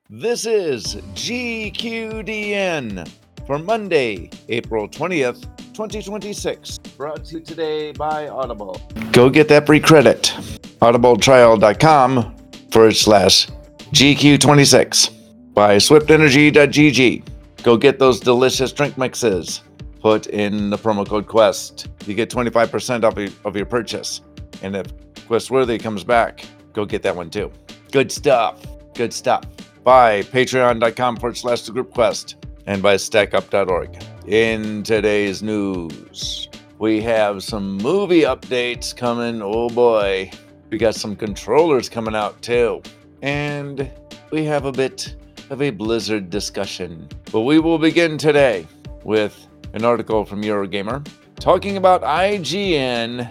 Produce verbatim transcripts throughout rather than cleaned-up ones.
This is G Q D N for Monday, April twentieth, twenty twenty-six. Brought to you today by Audible. Go get that free credit. audibletrial.com forward slash GQ26. By swiftenergy.gg. Go get those delicious drink mixes. Put in the promo code QUEST. You get twenty-five percent off of your purchase. And if Questworthy comes back, go get that one too. Good stuff. Good stuff. By patreon.com forward slash the group quest and by stackup dot org. In today's news, we have some movie updates coming. Oh boy, we got some controllers coming out too. And we have a bit of a Blizzard discussion. But we will begin today with an article from Eurogamer talking about I G N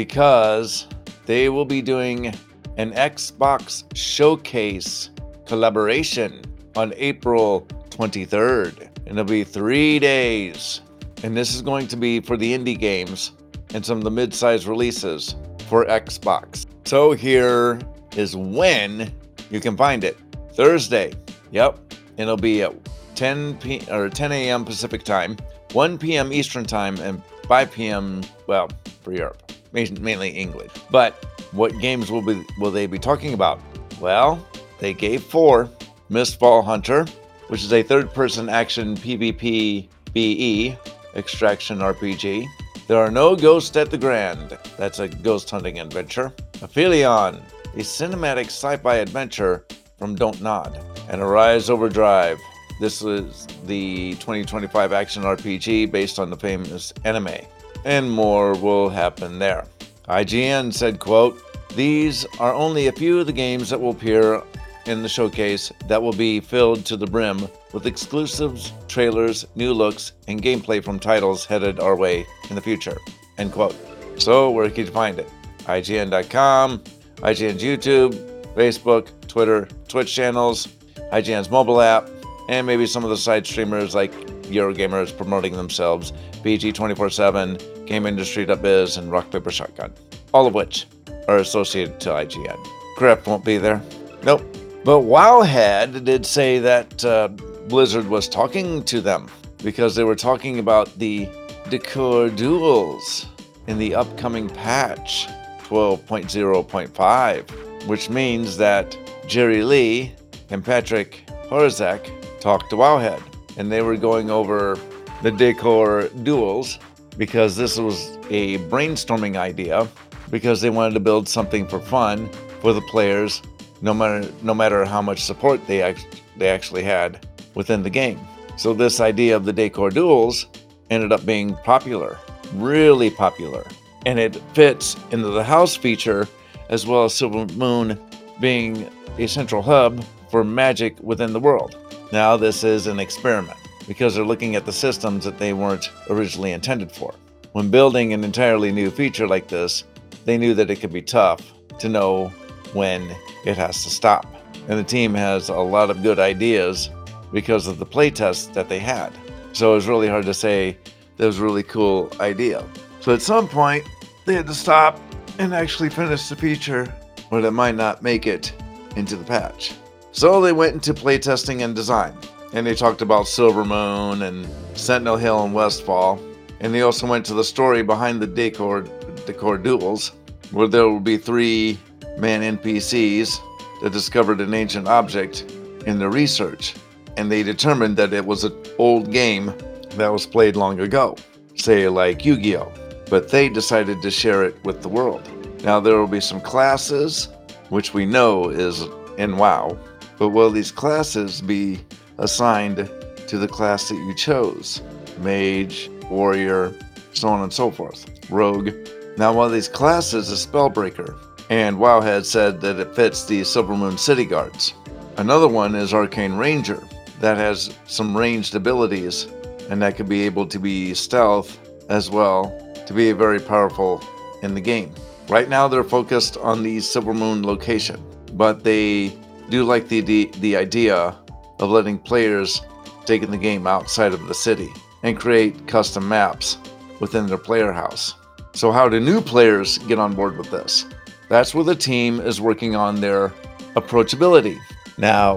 because they will be doing an Xbox showcase collaboration on April twenty-third. And it'll be three days. And this is going to be for the indie games and some of the mid-size releases for Xbox. So here is when you can find it. Thursday. Yep. And it'll be at ten p or ten a.m. Pacific time, one p.m. Eastern time, and five p.m. well, for Europe. Mainly English. But what games will be will they be talking about? Well, they gave four. Mistfall Hunter, which is a third-person action PvP B E extraction R P G. There Are No Ghosts at the Grand. That's a ghost hunting adventure. Aphelion, a cinematic sci-fi adventure from Don't Nod. And Arise Overdrive. This is the twenty twenty-five action R P G based on the famous anime. And more will happen there. I G N said, quote, "These are only a few of the games that will appear in the showcase that will be filled to the brim with exclusives, trailers, new looks, and gameplay from titles headed our way in the future." End quote. So where can you find it? I G N dot com, I G N's YouTube, Facebook, Twitter, Twitch channels, I G N's mobile app, and maybe some of the side streamers like Eurogamers promoting themselves, B G twenty-four seven, GameIndustry.biz, and Rock Paper Shotgun. All of which are associated to I G N. Craft won't be there. Nope. But Wowhead did say that uh, Blizzard was talking to them because they were talking about the Decor Duels in the upcoming patch twelve point oh point five, which means that Jerry Lee and Patrick Horzak talked to Wowhead, and they were going over the Decor Duels because this was a brainstorming idea because they wanted to build something for fun for the players, no matter no matter how much support they act, they actually had within the game. So this idea of the Decor Duels ended up being popular, really popular, and it fits into the house feature as well as Silver Moon being a central hub for magic within the world. Now this is an experiment because they're looking at the systems that they weren't originally intended for. When building an entirely new feature like this, they knew that it could be tough to know when it has to stop. And the team has a lot of good ideas because of the playtests that they had. So it was really hard to say that was a really cool idea. So at some point, they had to stop and actually finish the feature, or it might not make it into the patch. So they went into playtesting and design. And they talked about Silver Moon and Sentinel Hill and Westfall. And they also went to the story behind the Decor, Decor Duels, where there will be three man N P Cs that discovered an ancient object in their research, and they determined that it was an old game that was played long ago, say like Yu-Gi-Oh! But they decided to share it with the world. Now there will be some classes, which we know is in WoW, but will these classes be assigned to the class that you chose? Mage, Warrior, so on and so forth. Rogue. Now one of these classes is Spellbreaker, and Wowhead said that it fits the Silvermoon City Guards. Another one is Arcane Ranger, that has some ranged abilities, and that could be able to be stealth as well, to be very powerful in the game. Right now they're focused on the Silvermoon location, but they do like the, the, the idea of letting players take in the game outside of the city and create custom maps within their player house. So how do new players get on board with this? That's where the team is working on their approachability. Now,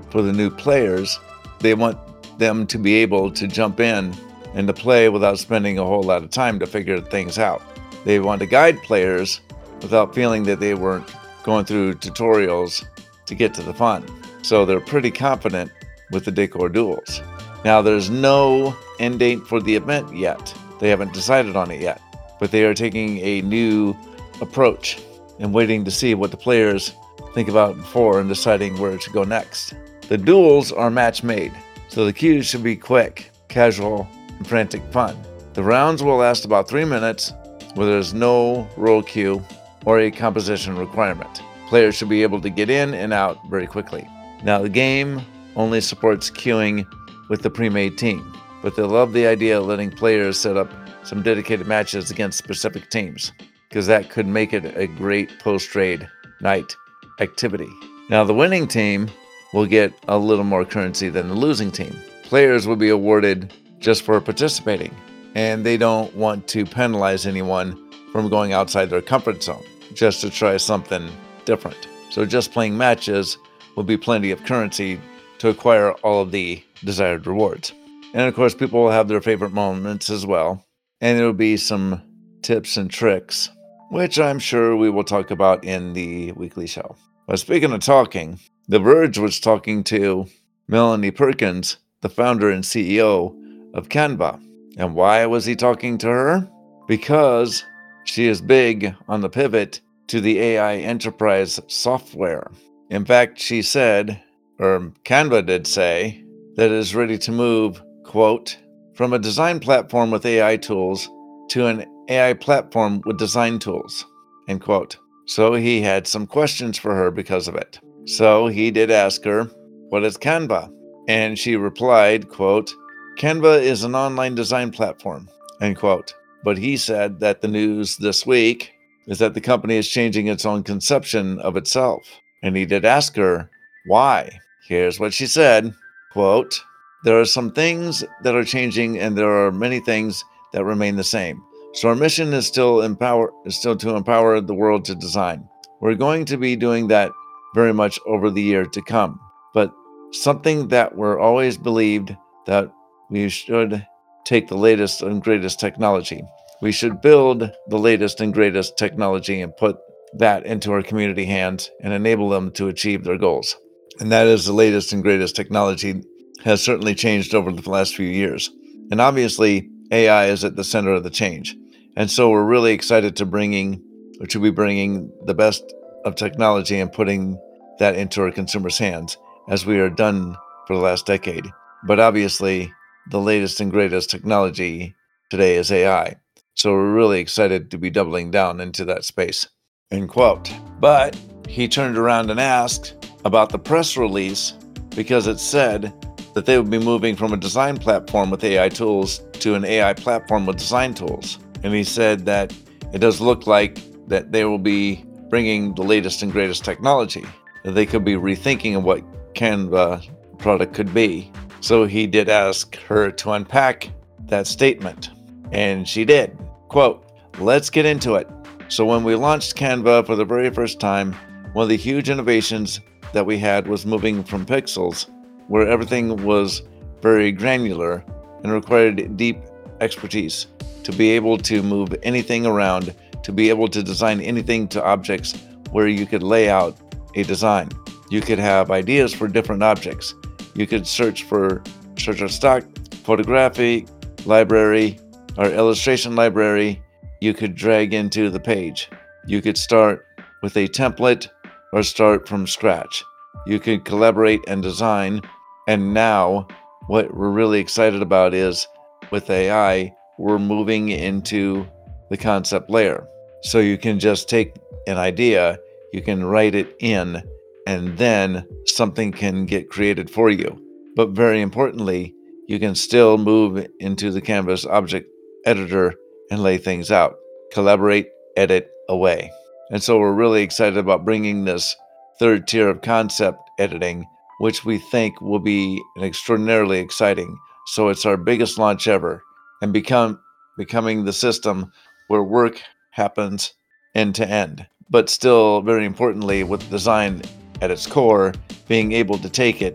for the new players, they want them to be able to jump in and to play without spending a whole lot of time to figure things out. They want to guide players without feeling that they weren't going through tutorials to get to the fun. So they're pretty confident with the Decor Duels. Now, there's no end date for the event yet. They haven't decided on it yet, but they are taking a new approach and waiting to see what the players think about before and deciding where it should go next. The duels are match made, so the queues should be quick, casual, and frantic fun. The rounds will last about three minutes, where there's no role queue or a composition requirement. Players should be able to get in and out very quickly. Now, the game only supports queuing with the pre-made team, but they love the idea of letting players set up some dedicated matches against specific teams, because that could make it a great post-raid night activity. Now, the winning team will get a little more currency than the losing team. Players will be awarded just for participating, and they don't want to penalize anyone from going outside their comfort zone just to try something different. So just playing matches will be plenty of currency to acquire all of the desired rewards. And of course, people will have their favorite moments as well, and there will be some tips and tricks, which I'm sure we will talk about in the weekly show. But speaking of talking, The Verge was talking to Melanie Perkins, the founder and C E O of Canva. And why was he talking to her? Because she is big on the pivot to the A I enterprise software. In fact, she said, or Canva did say, that it is ready to move, quote, from a design platform with A I tools to an A I platform with design tools, end quote. So he had some questions for her because of it. So he did ask her, what is Canva? And she replied, quote, Canva is an online design platform, end quote. But he said that the news this week is that the company is changing its own conception of itself. And he did ask her, why? Here's what she said, quote, there are some things that are changing and there are many things that remain the same. So our mission is still empower is still to empower the world to design. We're going to be doing that very much over the year to come. But something that we're always believed that we should take the latest and greatest technology. We should build the latest and greatest technology and put that into our community hands and enable them to achieve their goals. And that is the latest and greatest technology has certainly changed over the last few years. And obviously, A I is at the center of the change. And so we're really excited to bringing, or to be bringing the best of technology and putting that into our consumers' hands as we are done for the last decade. But obviously, the latest and greatest technology today is A I. So we're really excited to be doubling down into that space, end quote. But he turned around and asked about the press release because it said that they would be moving from a design platform with A I tools to an A I platform with design tools. And he said that it does look like that they will be bringing the latest and greatest technology, that they could be rethinking of what Canva product could be. So he did ask her to unpack that statement, and she did. Quote, let's get into it. So when we launched Canva for the very first time, one of the huge innovations that we had was moving from pixels, where everything was very granular and required deep expertise to be able to move anything around, to be able to design anything to objects where you could lay out a design. You could have ideas for different objects. You could search for Shutterstock, photography, library, or illustration library. You could drag into the page. You could start with a template or start from scratch. You could collaborate and design. And now what we're really excited about is with A I, we're moving into the concept layer. So you can just take an idea, you can write it in, and then something can get created for you. But very importantly, you can still move into the Canvas object editor and lay things out. Collaborate, edit, away. And so we're really excited about bringing this third tier of concept editing, which we think will be an extraordinarily exciting. So it's our biggest launch ever and become becoming the system where work happens end to end. But still, very importantly, with design at its core, being able to take it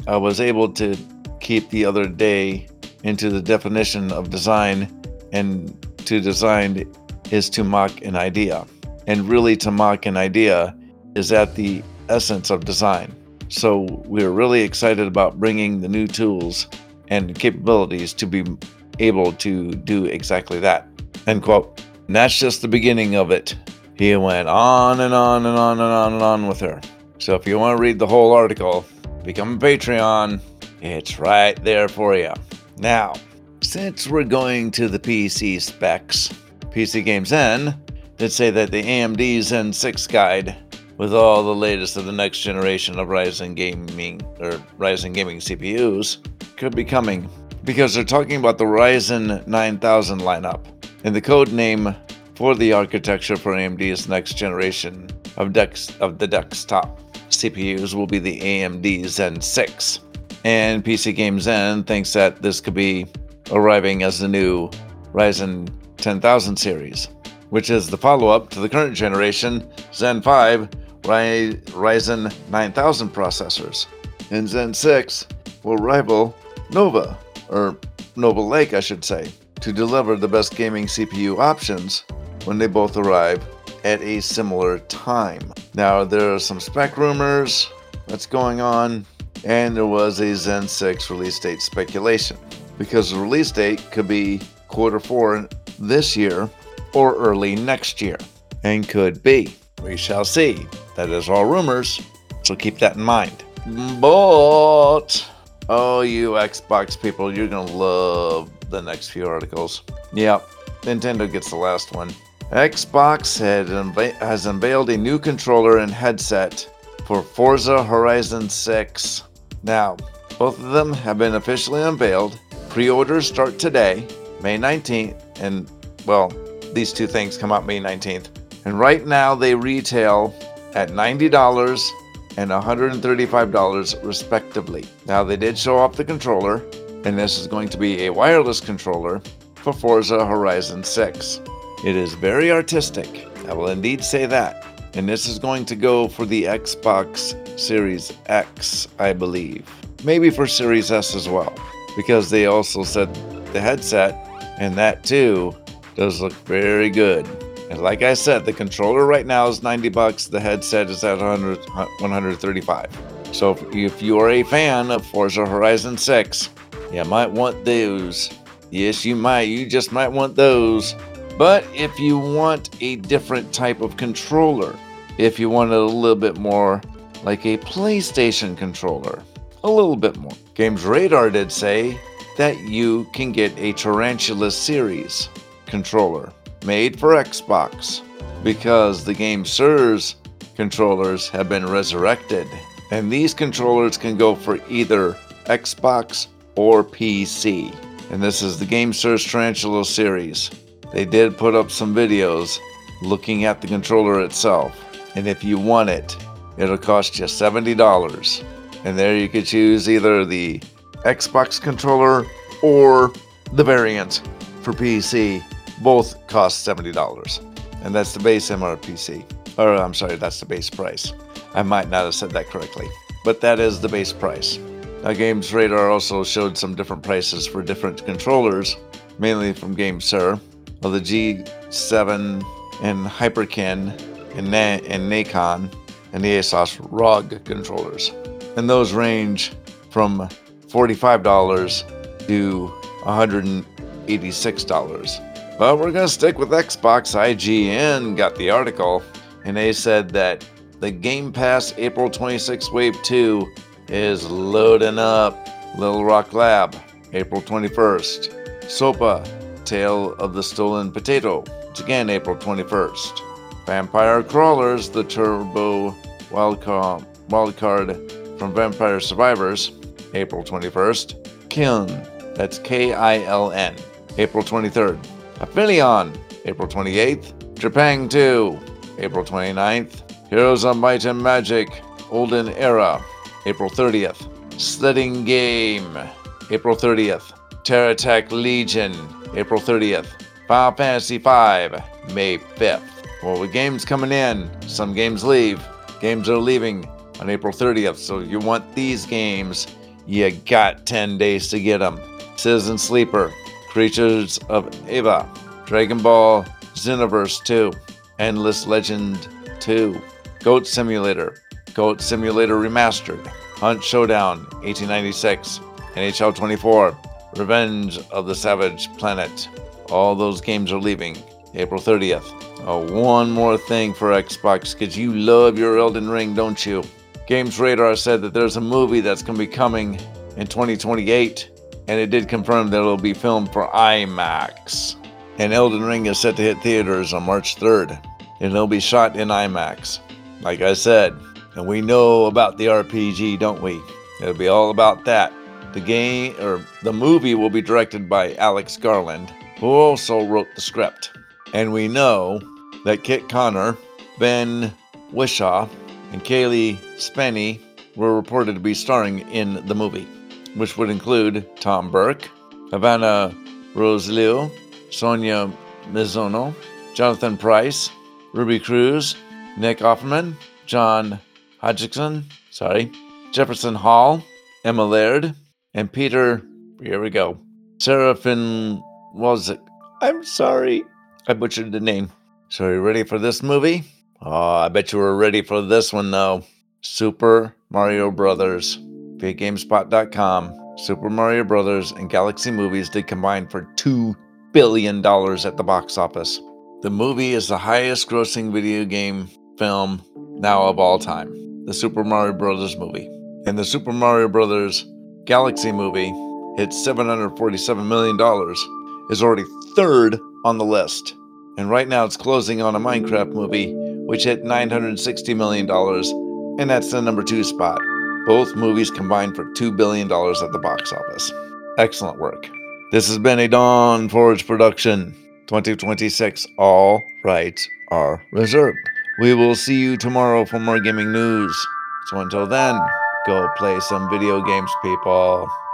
I was able to keep the other day into the definition of design, and to design is to mock an idea. And really, to mock an idea is at the essence of design. So we're really excited about bringing the new tools and capabilities to be able to do exactly that. End quote. And that's just the beginning of it. He went on and on and on and on and on with her. So if you want to read the whole article, become a Patreon. It's right there for you. Now, since we're going to the P C specs, P C Game Zen did say that the A M D Zen six guide with all the latest of the next generation of Ryzen gaming or Ryzen gaming C P Us could be coming, because they're talking about the Ryzen nine thousand lineup, and the code name for the architecture for A M D's next generation of dex of the desktop C P Us will be the A M D Zen six. And P C Game Zen thinks that this could be arriving as the new Ryzen ten thousand series, which is the follow-up to the current generation Zen five Ry- Ryzen nine thousand processors. And Zen six will rival Nova, or Nova Lake I should say, to deliver the best gaming C P U options when they both arrive at a similar time. Now, there are some spec rumors that's going on, and there was a Zen six release date speculation, because the release date could be quarter four this year or early next year, and could be. We shall see. That is all rumors, so keep that in mind. But, oh, you Xbox people, you're gonna love the next few articles. Yep, Nintendo gets the last one. Xbox had unve- has unveiled a new controller and headset for Forza Horizon six. Now, both of them have been officially unveiled. Pre-orders start today, May nineteenth, and, well, these two things come out May nineteenth. And right now they retail at ninety dollars and one hundred thirty-five dollars respectively. Now, they did show off the controller, and this is going to be a wireless controller for Forza Horizon six. It is very artistic, I will indeed say that. And this is going to go for the Xbox Series X, I believe. Maybe for Series S as well, because they also said the headset, and that too does look very good. And like I said, the controller right now is ninety bucks, the headset is at one hundred thirty-five. So if, if you are a fan of Forza Horizon six, you might want those. Yes, you might. You just might want those. But if you want a different type of controller, if you want it a little bit more like a PlayStation controller, a little bit more, Games Radar did say that you can get a Tarantula Series controller made for Xbox, because the GameSir's controllers have been resurrected. And these controllers can go for either Xbox or P C. And this is the GameSir's Tarantula Series. They did put up some videos looking at the controller itself. And if you want it, it'll cost you seventy dollars. And there you could choose either the Xbox controller or the variant for P C. Both cost seventy dollars. And that's the base M R P C. Or I'm sorry, that's the base price. I might not have said that correctly, but that is the base price. Now, Games Radar also showed some different prices for different controllers, mainly from GameSir, of the G seven and Hyperkin and, Na- and Nacon and the ASUS R O G controllers. And those range from forty-five dollars to one hundred eighty-six dollars. But we're going to stick with Xbox. I G N got the article, and they said that the Game Pass April twenty-sixth Wave two is loading up. Little Rock Lab, April twenty-first. SOPA, Tale of the Stolen Potato, it's again April twenty-first. Vampire Crawlers, the Turbo Wildcard, wildcard from Vampire Survivors, April twenty-first. Kiln, that's K I L N, April twenty-third. Aphelion, April twenty-eighth. Trepang two, April twenty-ninth. Heroes of Might and Magic, Olden Era, April thirtieth. Sledding Game, April thirtieth. Terra Tech Legion, April thirtieth. Final Fantasy five, May fifth. Well, with games coming in, some games leave. Games are leaving on April thirtieth, so if you want these games, You got ten days to get them. Citizen Sleeper, Creatures of Eva, Dragon Ball Xenoverse two, Endless Legend two, Goat Simulator, Goat Simulator Remastered, Hunt Showdown eighteen ninety-six, N H L twenty-four, Revenge of the Savage Planet. All those games are leaving April thirtieth. Oh, one more thing for Xbox, because you love your Elden Ring, don't you? Games Radar said that there's a movie that's going to be coming in twenty twenty-eight, and it did confirm that it'll be filmed for IMAX. And Elden Ring is set to hit theaters on March third, and it'll be shot in IMAX. Like I said, and we know about the R P G, don't we? It'll be all about that. The game, or the movie, will be directed by Alex Garland, who also wrote the script. And we know that Kit Connor, Ben Whishaw, and Kaylee Spenny were reported to be starring in the movie, which would include Tom Burke, Havana Rosaleo, Sonia Mizono, Jonathan Price, Ruby Cruz, Nick Offerman, John Hodgson, sorry, Jefferson Hall, Emma Laird, and Peter, here we go, Seraphin Wozik. I'm sorry, I butchered the name. So are you ready for this movie? Oh, I bet you were ready for this one, though. Super Mario Brothers. via GameSpot dot com. Super Mario Brothers and Galaxy Movies did combine for two billion dollars at the box office. The movie is the highest grossing video game film now of all time. The Super Mario Brothers movie. And the Super Mario Brothers Galaxy movie hit seven hundred forty-seven million dollars. Is already third on the list. And right now it's closing on a Minecraft movie, which hit nine hundred sixty million dollars, and that's the number two spot. Both movies combined for two billion dollars at the box office. Excellent work. This has been a Dawn Forge production. twenty twenty-six, all rights are reserved. We will see you tomorrow for more gaming news. So until then, go play some video games, people.